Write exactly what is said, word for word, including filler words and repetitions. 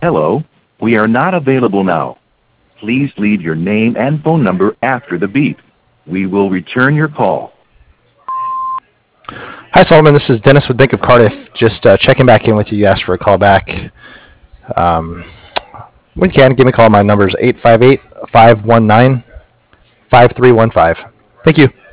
Hello, we are not available now. Please leave your name and phone number after the beep. We will return your call. Hi, Solomon. This is Dennis with Bank of Cardiff. Just uh, checking back in with you. You asked for a call back. Um, when you can, give me a call. My number is eight five eight, five one nine, five three one five. Thank you.